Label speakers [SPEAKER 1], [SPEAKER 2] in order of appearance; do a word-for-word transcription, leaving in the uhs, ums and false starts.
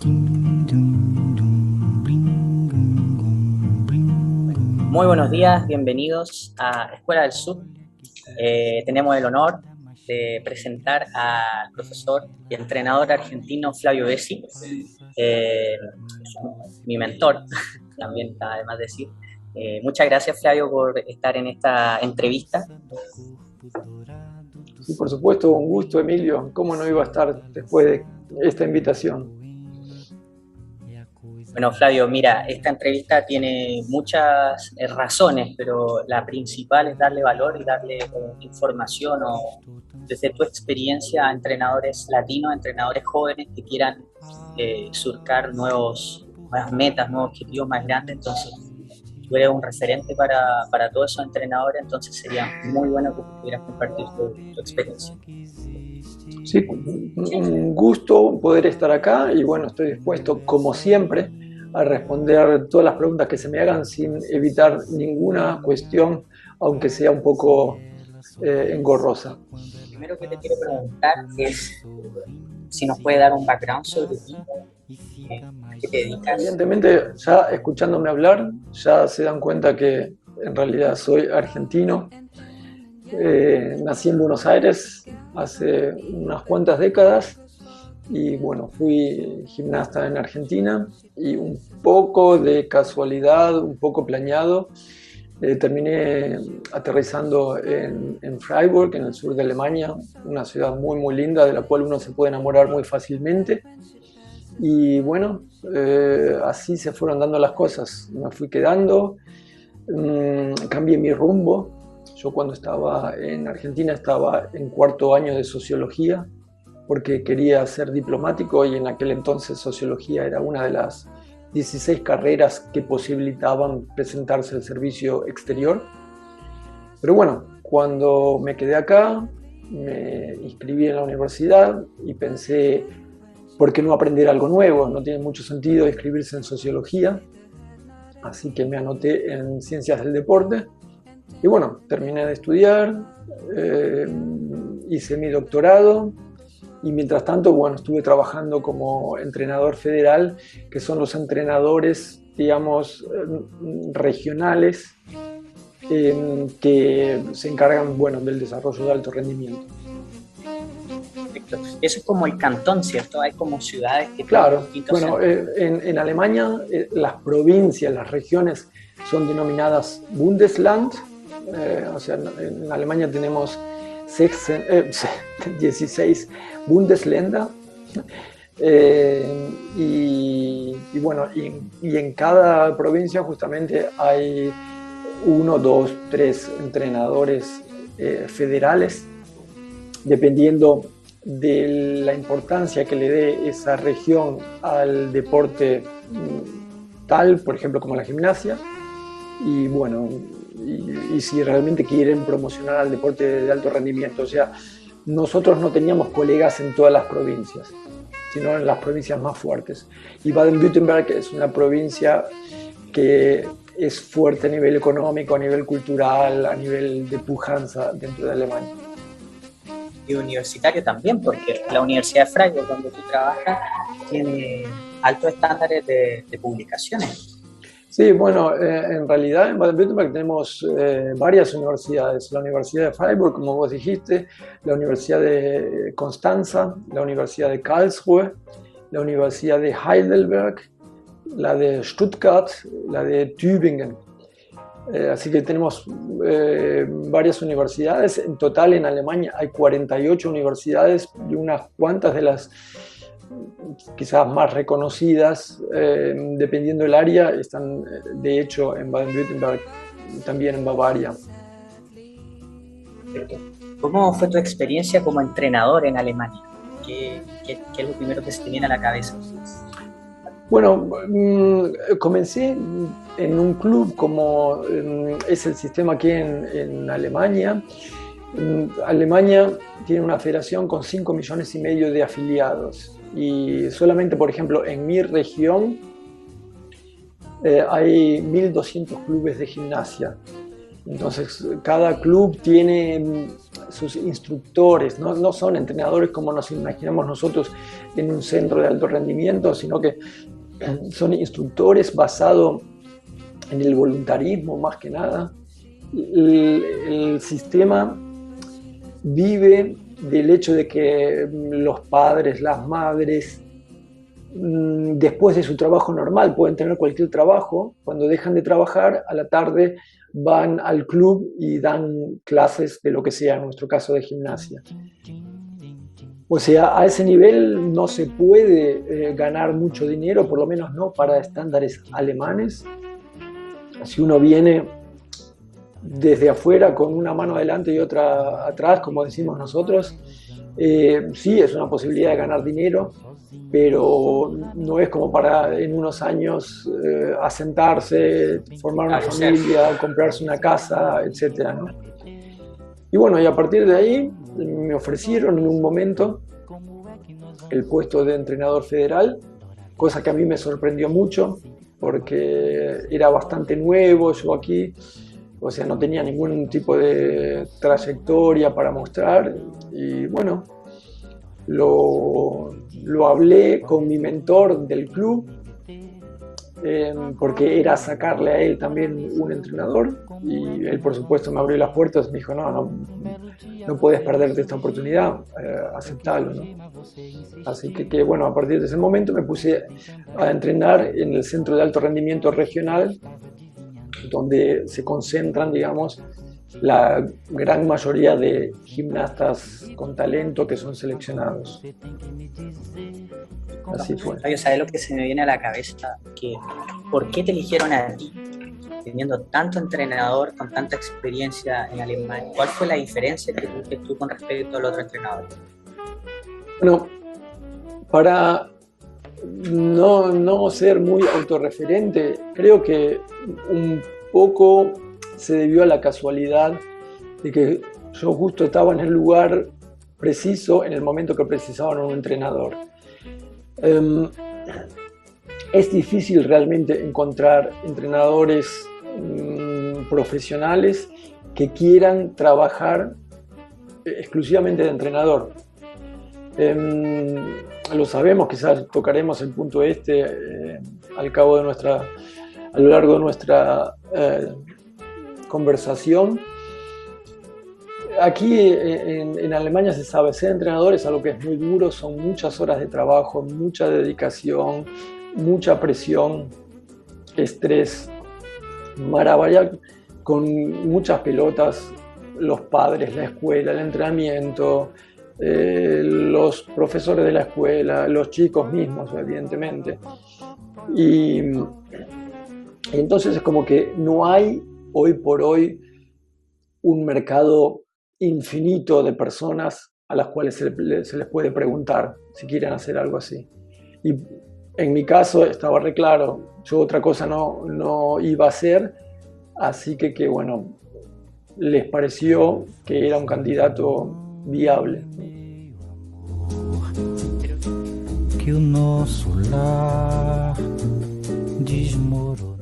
[SPEAKER 1] Muy buenos días, bienvenidos a Escuela del Sur. Eh, tenemos el honor de presentar al profesor y entrenador argentino Flavio Bessi, eh, mi mentor, también además de decir. Eh, muchas gracias, Flavio, por estar en esta entrevista.
[SPEAKER 2] Sí, por supuesto, un gusto, Emilio. ¿Cómo no iba a estar después de esta invitación?
[SPEAKER 1] Bueno, Flavio, mira, esta entrevista tiene muchas eh, razones, pero la principal es darle valor y darle eh, información o desde tu experiencia a entrenadores latinos, entrenadores jóvenes que quieran eh, surcar nuevos, nuevas metas, nuevos objetivos más grandes. Entonces, tú eres un referente para, para todos esos entrenadores, entonces sería muy bueno que pudieras compartir tu, tu experiencia.
[SPEAKER 2] Sí, un gusto poder estar acá y bueno, estoy dispuesto, como siempre, a responder todas las preguntas que se me hagan sin evitar ninguna cuestión, aunque sea un poco eh, engorrosa.
[SPEAKER 1] Lo primero que te quiero preguntar es si nos puede dar un background sobre ti, eh, a qué te dedicas.
[SPEAKER 2] Evidentemente, ya escuchándome hablar, ya se dan cuenta que en realidad soy argentino. Eh, nací en Buenos Aires hace unas cuantas décadas y bueno, fui gimnasta en Argentina y un poco de casualidad, un poco planeado, eh, terminé aterrizando en, en Freiburg, en el sur de Alemania, una ciudad muy muy linda de la cual uno se puede enamorar muy fácilmente. Y bueno, eh, así se fueron dando las cosas, me fui quedando, mmm, cambié mi rumbo. Yo cuando estaba en Argentina estaba en cuarto año de sociología porque quería ser diplomático y en aquel entonces sociología era una de las dieciséis carreras que posibilitaban presentarse al servicio exterior. Pero bueno, cuando me quedé acá, me inscribí en la universidad y pensé, ¿por qué no aprender algo nuevo? No tiene mucho sentido inscribirse en sociología, así que me anoté en ciencias del deporte. Y bueno, terminé de estudiar, eh, hice mi doctorado y mientras tanto, bueno, estuve trabajando como entrenador federal, que son los entrenadores, digamos, regionales eh, que se encargan, bueno, del desarrollo de alto rendimiento.
[SPEAKER 1] Perfecto. Eso es como el cantón, ¿cierto? Hay como ciudades que
[SPEAKER 2] Claro,
[SPEAKER 1] tienen distintos
[SPEAKER 2] bueno, eh, en, en Alemania eh, las provincias, las regiones son denominadas Bundesland. Eh, o sea, en Alemania tenemos sexen, eh, dieciséis Bundesländer eh, y, y bueno, y, y en cada provincia justamente hay uno, dos, tres entrenadores eh, federales, dependiendo de la importancia que le dé esa región al deporte tal, por ejemplo, como la gimnasia. Y bueno, y, y si realmente quieren promocionar al deporte de alto rendimiento. O sea, nosotros no teníamos colegas en todas las provincias, sino en las provincias más fuertes. Y Baden-Württemberg es una provincia que es fuerte a nivel económico, a nivel cultural, a nivel de pujanza dentro de Alemania.
[SPEAKER 1] Y universitario también, porque la Universidad de Freiburg, donde tú trabajas, tiene altos estándares de, de publicaciones.
[SPEAKER 2] Sí, bueno, eh, en realidad en Baden-Württemberg tenemos eh, varias universidades. La Universidad de Freiburg, como vos dijiste, la Universidad de Constanza, la Universidad de Karlsruhe, la Universidad de Heidelberg, la de Stuttgart, la de Tübingen. Eh, así que tenemos eh, varias universidades. En total en Alemania hay cuarenta y ocho universidades y unas cuantas de las quizás más reconocidas, eh, dependiendo del área, están de hecho en Baden-Württemberg, también en Bavaria.
[SPEAKER 1] ¿Cómo fue tu experiencia como entrenador en Alemania? ¿Qué, qué, qué es lo primero que se te viene a la cabeza?
[SPEAKER 2] Bueno, mmm, comencé en un club como mmm, es el sistema aquí en, en Alemania. Alemania tiene una federación con cinco millones y medio de afiliados y solamente, por ejemplo, en mi región eh, hay mil doscientos clubes de gimnasia Entonces, cada club tiene sus instructores, ¿no? No son entrenadores como nos imaginamos nosotros en un centro de alto rendimiento, sino que son instructores basados en el voluntarismo más que nada. El, el sistema vive del hecho de que los padres, las madres, después de su trabajo normal, pueden tener cualquier trabajo, cuando dejan de trabajar, a la tarde van al club y dan clases de lo que sea, en nuestro caso de gimnasia. O sea, a ese nivel no se puede eh, ganar mucho dinero, por lo menos no para estándares alemanes. Si uno viene desde afuera con una mano adelante y otra atrás, como decimos nosotros, eh, sí es una posibilidad de ganar dinero, pero no es como para en unos años eh, asentarse, formar una familia, comprarse una casa, etcétera, ¿no? Y bueno, y a partir de ahí me ofrecieron en un momento el puesto de entrenador federal, cosa que a mí me sorprendió mucho, porque era bastante nuevo yo aquí, o sea, no tenía ningún tipo de trayectoria para mostrar, y bueno, lo, lo hablé con mi mentor del club, eh, porque era sacarle a él también un entrenador, y él por supuesto me abrió las puertas, me dijo, no, no, no puedes perderte esta oportunidad, eh, aceptalo, ¿no? Así que, que bueno, a partir de ese momento me puse a entrenar en el Centro de Alto Rendimiento Regional, donde se concentran, digamos, la gran mayoría de gimnastas con talento que son seleccionados. Así fue.
[SPEAKER 1] Fabio, ¿sabes lo que se me viene a la cabeza? Que, ¿por qué te eligieron a ti, teniendo tanto entrenador con tanta experiencia en Alemania? ¿Cuál fue la diferencia que tuviste tú con respecto al otro entrenador?
[SPEAKER 2] Bueno, para no, no ser muy autorreferente, creo que un poco se debió a la casualidad de que yo justo estaba en el lugar preciso en el momento que precisaban un entrenador. Um, es difícil realmente encontrar entrenadores um, profesionales que quieran trabajar exclusivamente de entrenador. Um, lo sabemos, quizás tocaremos el punto este eh, al cabo de nuestra, a lo largo de nuestra eh, conversación. Aquí en, en Alemania se sabe, ser entrenador es algo que es muy duro, son muchas horas de trabajo, mucha dedicación, mucha presión, estrés, maravilla, con muchas pelotas, los padres, la escuela, el entrenamiento, eh, los profesores de la escuela, los chicos mismos, evidentemente. Y, y entonces es como que no hay hoy por hoy un mercado infinito de personas a las cuales se, se les puede preguntar si quieren hacer algo así. Y en mi caso estaba re claro, yo otra cosa no, no iba a hacer, así que, que bueno, les pareció que era un candidato viable. Que o nosso lar desmorona.